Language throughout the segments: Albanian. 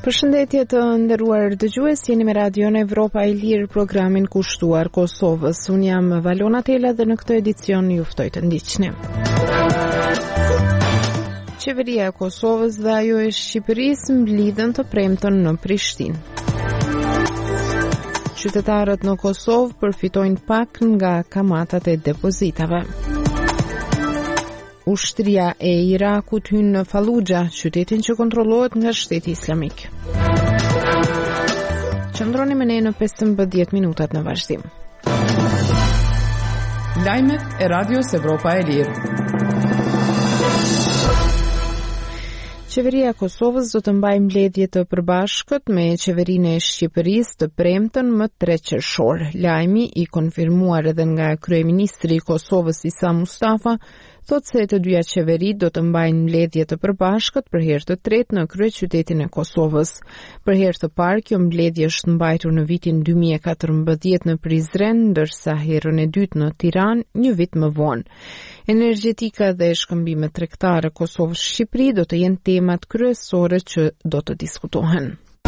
Përshëndetje të nderuar dëgjues, jeni me Radion Evropa e Lirë, programin kushtuar Kosovës. Unë jam Valona Tela dhe në këtë edicion ju ftoj të ndiqni. Qeveria e Kosovës dhe ajo e Shqipërisë mblidhen të premten në Prishtinë. Qytetarët në Kosovë përfitojnë pak nga kamatat e depozitave. Ushtria e Irakut hyn në Fallujah, qytetin që kontrollohet nga Shteti Islamik. Qëndroni me ne në 15 minutat në vazhdim. Lajmet e Radios Evropa e Lirë. Qeveria e Kosovës do të mbajë mbledhje të përbashkët me qeverinë e Shqipërisë të premten më 3 qershor. Lajmi i konfirmuar edhe nga kryeministri i Kosovës Isa Mustafa thotë se të dyja qeverit do të mbajnë mbledhje të përbashkët për herë të tretë në kryeqytetin e Kosovës. Për herë të parë kjo mbledhje është mbajtur në vitin 2014 në Prizren, ndërsa herën e dytë në Tiranë një vit më vonë. Energjetika dhe shkëmbimet tregtare Kosovë-Shqipëri do të jenë temat kryesore që do të diskutohen.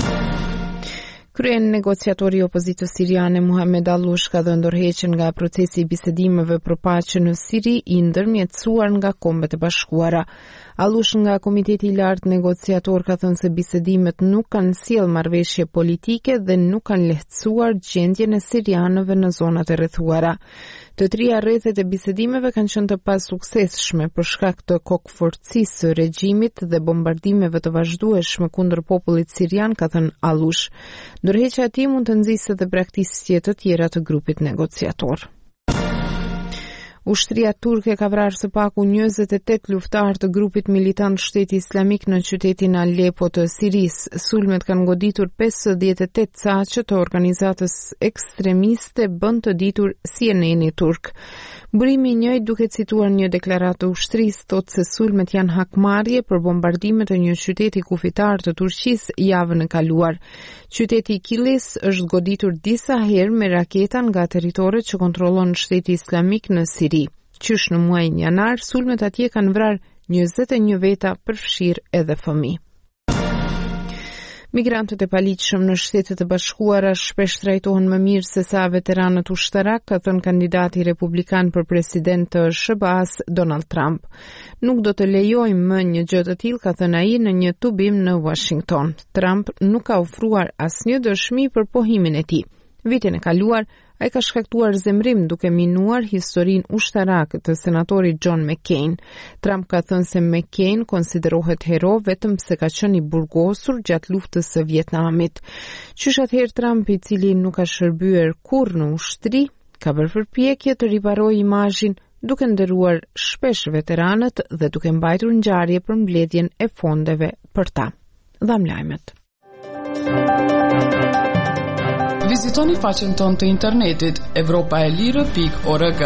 Kryen negociatori i opozitës siriane Muhammed Allush ka dhënë ndërheqjen nga procesi i bisedimeve për paqe në Siri i ndërmjetësuar nga Kombet e Bashkuara. Allush nga Komiteti i Lartë Negociator ka thënë se bisedimet nuk kanë sjellë marrëveshje politike dhe nuk kanë lehtësuar gjendjen e sirianëve në zonat e rrethuara. Të trija rrethet e bisedimeve kanë qenë të pasuksesshme për shkak të kokëforcisë së regjimit dhe bombardimeve të vazhdueshme kundër popullit sirian, ka thënë Allush. Ndërheqja e tij mund të nxjisë edhe braktisje të tjera të grupit negociator. Ushtria turke ka vrarë së paku 28 luftar të grupit militant Shteti Islamik në qytetin Aleppo të Sirisë. Sulmet kanë goditur 58 caqe të organizatës ekstremiste, bën të ditur CNN-i turk. Burimi i njëjtë duke cituar një deklaratë të ushtrisë thotë se sulmet janë hakmarrje për bombardimet e një qyteti kufitar të Turqisë javën e kaluar. Qyteti i Kilis është goditur disa herë me raketa nga territoret që kontrollon Shteti Islamik në Siri. Qysh në muajin janar, sulmet atje kanë vrarë 21 veta, përfshirë edhe fëmijë. Migrantët e paligjshëm në Shtetet e Bashkuara shpesh trajtohen më mirë se sa veteranët ushtarak, ka thënë kandidati republikan për president të SBA-s Donald Trump. Nuk do të lejojmë më një gjë të tillë, ka thënë ai në një tubim në Washington. Trump nuk ka ofruar asnjë dëshmi për pohimin e tij. Vitin e kaluar, ai ka shkaktuar zemrim duke minuar historinë ushtarake të senatorit John McCain. Trump ka thënë se McCain konsiderohet hero vetëm pse ka qenë i burgosur gjatë luftës së Vietnamit. Qysh atëherë Trump, i cili nuk ka shërbyer kurrë në ushtri, ka bërë përpjekje të riparojë imazhin duke nderuar shpesh veteranët dhe duke mbajtur ngjarje për mbledhjen e fondeve për ta. Dham lajmet. Vizitoni faqen tonë të internetit evropaelire.org.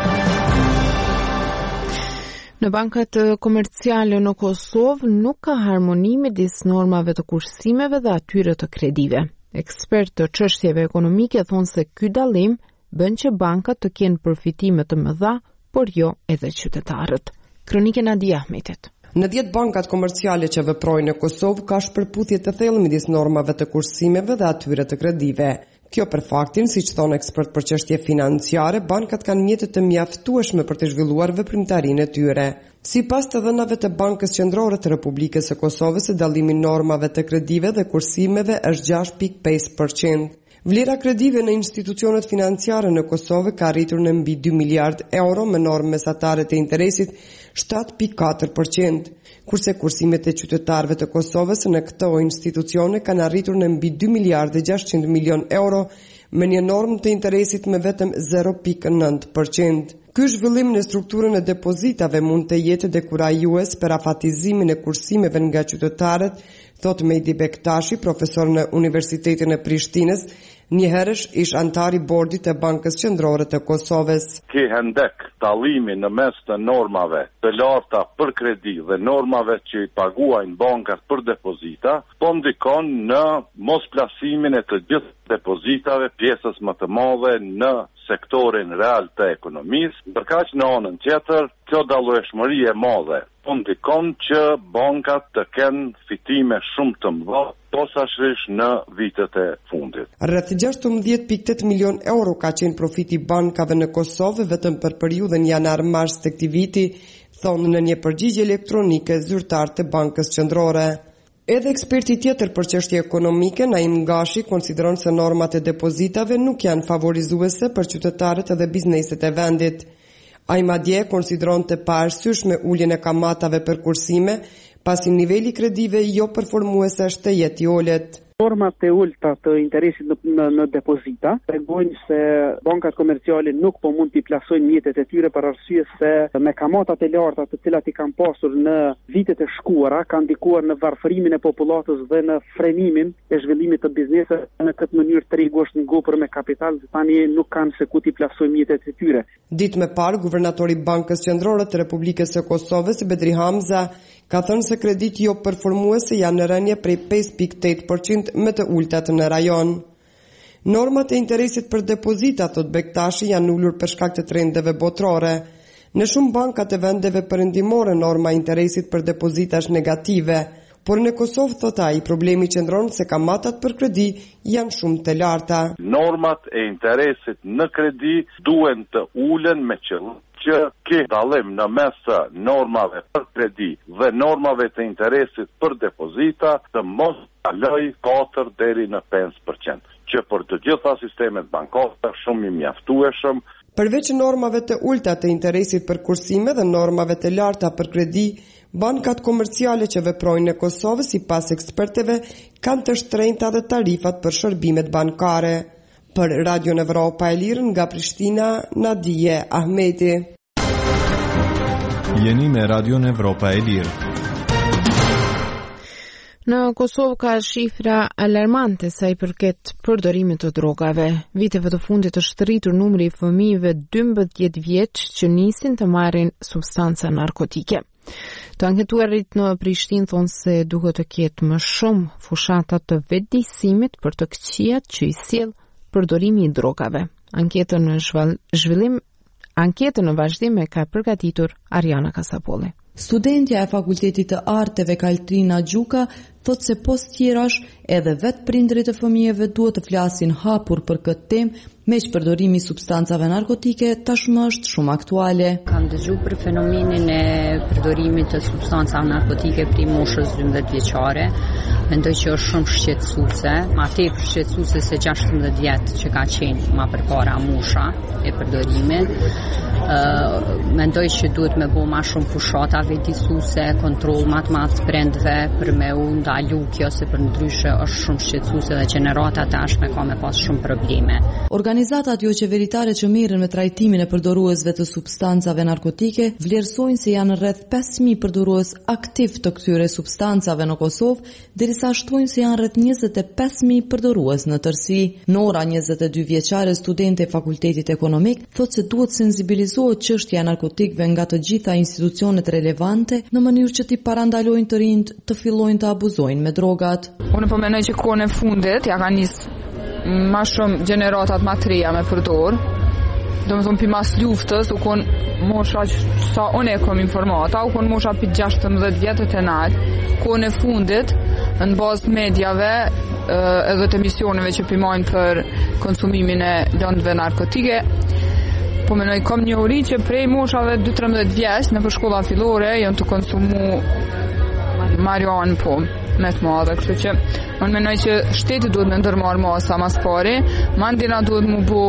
Në bankat komerciale në Kosovë nuk ka harmoni midis normave të kursimeve dhe atyre të kredive. Ekspertë të çështjeve ekonomike thonë se ky dallim bën që bankat të kenë përfitime të mëdha, por jo edhe qytetarët. Kronikë Nadia Ahmetit. Në 10 bankat komerciale që veprojnë në Kosovë ka shpërputje të thellë midis normave të kursimeve dhe atyre të kredive. Kjo për faktin, siç thon ekspert për çështje financiare, bankat kanë mjete të mjaftueshme për të zhvilluar veprimtarinë e tyre. Sipas të dhënave të Bankës Qendrore të Republikës së Kosovës, dallimi i normave të kredive dhe kursimeve është 6.5%. Vlera kredive në institucionet financiare në Kosovë ka arritur në mbi 2 miliard euro me normë mesatare të interesit 7.4%, kurse kursimet e qytetarëve të Kosovës në këto institucione kanë arritur në mbi 2 miliardë 600 milion euro me një normë të interesit me vetëm 0.9%. Ky zhvillim në strukturën e depozitave mund të jetë dekurajues për afatizimin e kursimeve nga qytetarët, thot Mehdi Bektashi, profesor në Universitetin e Prishtinës, njëherësh ish antari bordit e Bankës Qendrore të Kosovës. Ki hendek dallimi në mes të normave të larta për kredi dhe normave që i paguajnë bankat për depozita, po ndikon në mos plasimin e të gjithë depozitave, pjesës më të madhe në sektorin real të ekonomisë. Ndërkaq në anën tjetër, kjo dallueshmëri e madhe ndikon që bankat të kenë fitime shumë të mëdha posaçërisht në vitet e fundit. Rreth 16.8 milion euro ka qenë profiti bankave në Kosovë vetëm për periudhën janar-mars të këtij viti, thonë në një përgjigje elektronike zyrtar të Bankës Qendrore. Edhe eksperti tjetër për çështje ekonomike, Naim Gashi, konsideron se normat e depozitave nuk janë favorizuese për qytetarët edhe bizneset e vendit. Ai madje konsideron të paarsyeshme uljen e kamatave për kursime, pasi niveli kredive jo performuese është të jetë i ulët. Normat e ulta të interesit në depozita tregojnë se bankat komerciale nuk po mund t'i plasojnë mjetet e tyre për arsye se me kamatat e larta të cilat i kanë pasur në vitet e shkuara kanë ndikuar në varfërimin e popullatës dhe në frenimin e zhvillimit të biznesit. Në këtë mënyrë tregu është ngopur me kapital dhe tani nuk kanë se ku t'i plasojnë mjetet e tyre. Ditë më parë, guvernatori i Bankës Qendrore të Republikës së Kosovës, Bedri Hamza, ka thënë se kredit jo performuese janë në rënje prej 5.8% më të ultat në rajon. Normat e interesit për depozita, thot Bektashi, janë ulur për shkak të trendeve botërore. Në shumë bankat e vendeve perëndimore norma e interesit për depozita është negative, por në Kosovë, thot ai, problemi qëndron se kamatat për kredi janë shumë të larta. Normat e interesit në kredi duhen të ulen me qëllim që ke dallim në mes të normave për kredi dhe normave të interesit për depozita të mos kaloj 4 deri në 5%, që për të gjitha sistemet bankare shumë i mjaftueshëm. Përveç normave të ulta të interesit për kursime dhe normave të larta për kredi, bankat komerciale që veprojnë në Kosovë, sipas eksperteve, kanë të shtrenjta dhe tarifat për shërbimet bankare. Për Radio Evropa e Lirë nga Prishtina, Nadije Ahmeti. Jeni me Radio Evropa e Lirë. Në Kosovë ka shifra alarmante sa i përket përdorimit të drogave. Viteve të fundit është rritur numri i fëmijëve 12 vjeç që nisin të marrin substanca narkotike. Të anketuarit në Prishtinë thonë se duhet të ketë më shumë fushata të vetëdijsimit për të këqijat që i sjell përdorimi i drogave. Anketën në vazhdim e ka përgatitur Ariana Kasapolli. Studentja e Fakultetit të Arteve Kaltrina Gjuka thot se post tjerash edhe vetë prindrit e fëmijëve duhet të flasin hapur për këtë temë, meq përdorimi i substancave narkotike tashmë është shumë aktuale. Kam dëgjuar për fenomenin e përdorimit të substancave narkotike prej moshës 12 vjeçare. Mendoj që është shumë shqetësuese, ma tepër shqetësuese se 16 vjet që ka qenë më përpara mosha e përdorimit. Mendoj që duhet me bo ma shumë fushata vetëdijsuese, kontroll më të madh prindve për me u ndalu kjo, se për ndryshe është shumë shqetësuese dhe gjenerata tashme ka me pas shumë probleme. Organizatat jo qeveritare që merren me trajtimin e përdoruesve të substancave narkotike vlerësojnë se janë rreth 5.000 përdorues aktiv të këtyre substancave në Kosovë, derisa shtojnë se janë rreth 25.000 përdorues në tërësi. Nora, 22 vjeçare, studente e Fakultetit Ekonomik, thotë se duhet sensibilizohet çështja e narkotikëve nga të gjitha institucionet relevante në mënyrë që t'i parandalojnë të rinjt të fillojnë të abuzojnë me drogat. Unë po mendoj që kohën e fundit ja ka nis ma shumë gjeneratat ma treja me përdor. Do më thonë për mas luftës, u konë mosha që sa unë e kom informata, u konë mosha për 16 vjetët e nalë. Kohën e fundit, në bazë medjave edhe të emisioneve që përmajnë për konsumimin e lëndëve narkotike, po menoj kom një uri që prej moshave 12-13 vjeç në për shkolla fillore janë të konsumu marijuanë po me të madhe, kështu që unë menoj që shteti duhet me ndërmarr masa mas pari, mandina duhet mu bo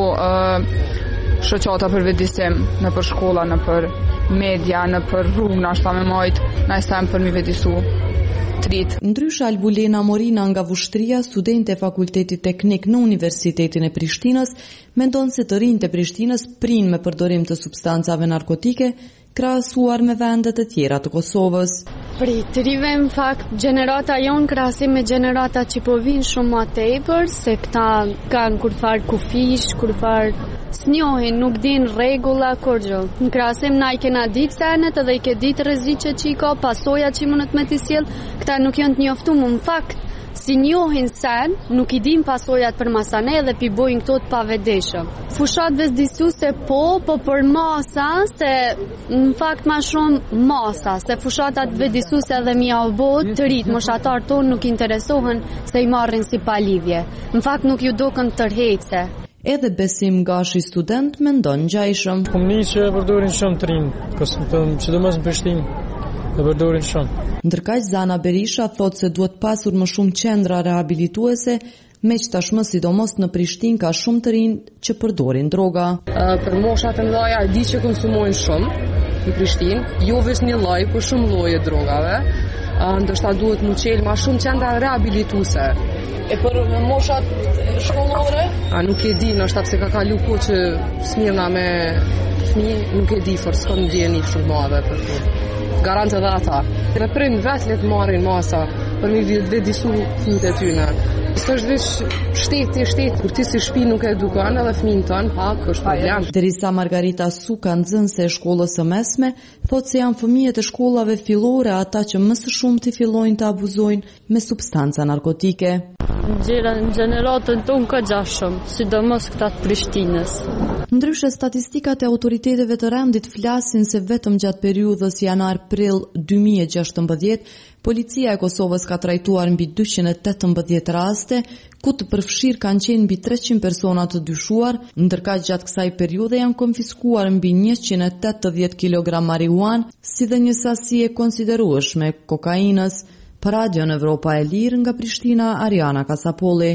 shoqata për vetëdijsim në për shkolla, në për media, në për rrugë, nashta me majt, na sem për mi vetëdijsu. Ndryshe Albulena Morina nga Vushtria, studente e Fakultetit Teknik në Universitetin e Prishtinës, mendon se të rinjtë e Prishtinës prinë me përdorim të substancave narkotike, krahasuar me vendet e tjera të Kosovës. Prit, të rive në fakt, gjenerata jonë krahasim me gjenerata që po vinë shumë ma tepër, se këta kanë kur farë kufish, kur farë s'njohin, nuk din regula, kur gjë. Në krahasim na i kena ditë senet edhe i ke ditë rreziqe që i ka, pasoja që i mundet me t'i sjell, këta nuk janë të njoftu, më në fakt, si njohin sen, nuk i din pasojat për masane dhe pi bojnë këto të pavedeshëm. Fushat vezdisuse po për masa, se në fakt ma shumë masa, se fushatat vezdisuse dhe mja o bot të rritë, moshatar tonë nuk interesohen se i marrin si palidhje. Në fakt nuk ju dokën tërhejtse. Edhe Besim Gashi student mendon ngjajshëm. Komni që e përdorin shumë të rinë, sidomos në Prishtinë. E përdorin shumë. Ndërkaq Zana Berisha thot se duhet pasur më shumë qendra rehabilituese, me që tashmë sidomos në Prishtinë ka shumë të rinj që përdorin droga. Për moshat e mëdha di që konsumojnë shumë në Prishtinë, jo vetëm një lloj, por shumë lloje drogave. Ndoshta duhet më qel më shumë qendra rehabilituese. E për moshat shkollore? Nuk e di, ndoshta pse ka kalu kohë që smirna me fëmijë, nuk e di, forse s'kam ndjeni shumë madhe për këtë. Garantë dhe ata. Dhe prind vetë le të marrin masa për mi vedisu fëmijët e tyre. S'është veç shteti, kur ti si shtëpi nuk e edukon edhe fëmijën ton, është problem. Derisa Margarita Suka, nxënëse e shkollës së mesme, thotë se janë fëmijët e shkollave fillore ata që më së shumti fillojnë të abuzojnë me substanca narkotike. Në gjeneratën tonë ka gjashëm, sidomos këta të Prishtinës. Ndryshe, statistikat e autoriteteve të rendit flasin se vetëm gjatë periudhës janar-prill 2016, policia e Kosovës ka trajtuar mbi 218 raste, ku të përfshirë kanë qenë mbi 300 persona të dyshuar, ndërkaq gjatë kësaj periudhe janë konfiskuar mbi 180 kg marihuan, si dhe një sasi e konsiderueshme kokainës. Për Radio në Evropa e Lirë nga Prishtina, Ariana Kasapolli.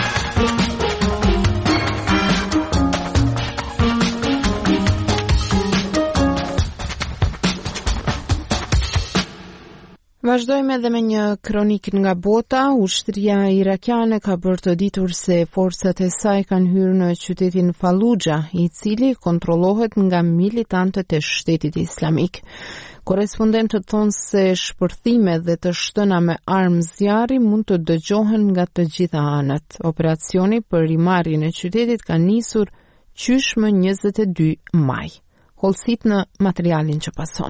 Vazhdojmë edhe me një kronik nga bota. Ushtria irakiane ka bërë të ditur se forcat e saj kanë hyrë në qytetin Fallujah, i cili kontrollohet nga militantët e Shtetit Islamik. Korespondentët thonë se shpërthime dhe të shtëna me armë zjarri mund të dëgjohen nga të gjitha anët. Operacioni për rimarrjen e qytetit ka nisur qysh më 22 maj. Hollësit në materialin që pason.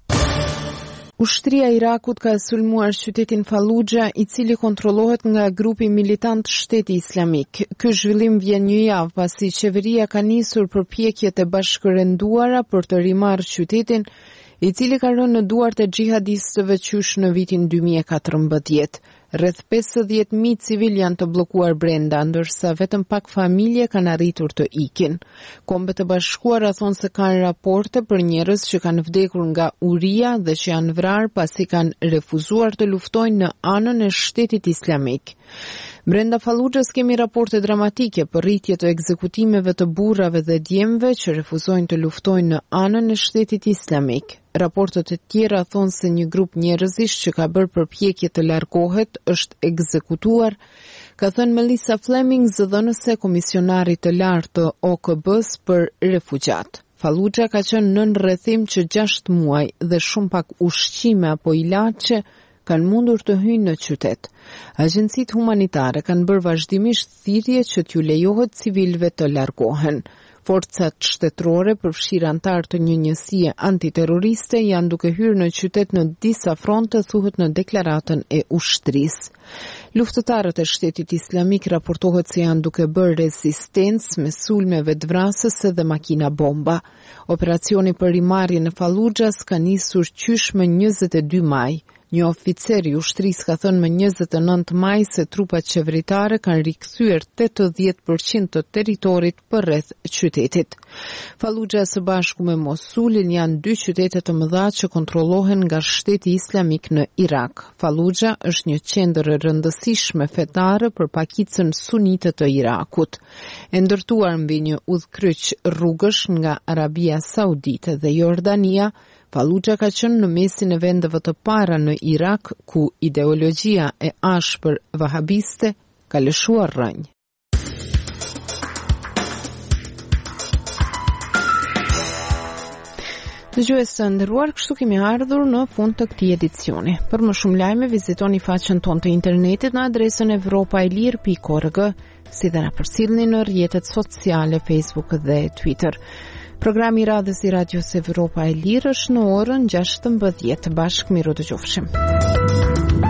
Ushtria e Irakut ka sulmuar qytetin Fallujah, i cili kontrollohet nga grupi militant Shteti Islamik. Ky zhvillim vjen një javë pasi qeveria ka nisur përpjekjet e bashkërenduara për të rimarrë qytetin, i cili ka rënë në duart e xhihadistëve qysh në vitin 2014. Rreth 50.000 civil janë të bllokuar brenda, ndërsa vetëm pak familje kanë arritur të ikin. Kombet e Bashkuara thonë se kanë raporte për njerëz që kanë vdekur nga uria dhe që janë vrarë pasi kanë refuzuar të luftojnë në anën e Shtetit Islamik. Brenda Fallujahs kemi raporte dramatike për rritje të ekzekutimeve të burrave dhe djemve që refuzojnë të luftojnë në anën e Shtetit Islamik. Raportet e tjera thonë se një grup njerëzish që ka bërë përpjekje të largohet është ekzekutuar, ka thënë Melissa Fleming, zëdhënëse komisionarit të lartë të OKB-s për refugjat. Fallujah ka qenë nën rrethim që 6 muaj dhe shumë pak ushqime apo ilaçe kanë mundur të hyjnë në qytet. Agjencitë humanitare kanë bërë vazhdimisht thirrje që t'ju lejohet civilëve të largohen. Forcat shtetërore përfshirë antar të një njësie antiterroriste janë duke hyrë në qytet në disa fronte, thuhet në deklaratën e ushtrisë. Luftëtarët e Shtetit Islamik raportohet se janë duke bërë rezistencë me sulmeve të vrasëse dhe makina bomba. Operacioni për rimarrjen e Fallujahs ka nisur qysh më 22 maj. Një oficer i ushtrisë ka thënë më 29 maj se trupat qeveritare kanë rikthyer 80% të territorit përreth qytetit. Fallujah së bashku me Mosulin janë 2 qytete të mëdha që kontrollohen nga Shteti Islamik në Irak. Fallujah është një qendër e rëndësishme fetare për pakicën sunite të Irakut. E ndërtuar mbi një udhkryq rrugësh nga Arabia Saudite dhe Jordania, Fallujah ka qenë në mesin e vendeve të para në Irak ku ideologjia e ashpër vahabiste ka lëshuar rrënjë. Dëgjues të nderuar, kështu kemi ardhur në fund të këtij edicioni. Për më shumë lajme vizitoni faqen tonë të internetit në adresën evropaelir.org, si dhe na përcjellni në rrjetet sociale Facebook dhe Twitter. Programi i radhës i Radios Evropa e Lirë është në orën 16:00. Bashkë miru dëgjofshim.